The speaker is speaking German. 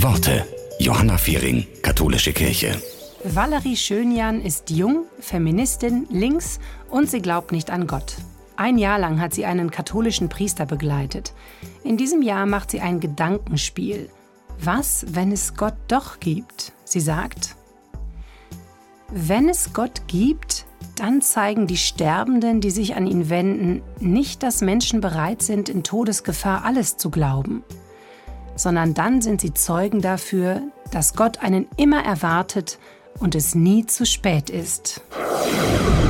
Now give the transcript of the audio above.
Worte. Johanna Fehring, Katholische Kirche. Valerie Schönjan ist jung, Feministin, links und sie glaubt nicht an Gott. 1 Jahr lang hat sie einen katholischen Priester begleitet. In diesem Jahr macht sie ein Gedankenspiel. Was, wenn es Gott doch gibt? Sie sagt: Wenn es Gott gibt, dann zeigen die Sterbenden, die sich an ihn wenden, nicht, dass Menschen bereit sind, in Todesgefahr alles zu glauben, sondern dann sind sie Zeugen dafür, dass Gott einen immer erwartet und es nie zu spät ist.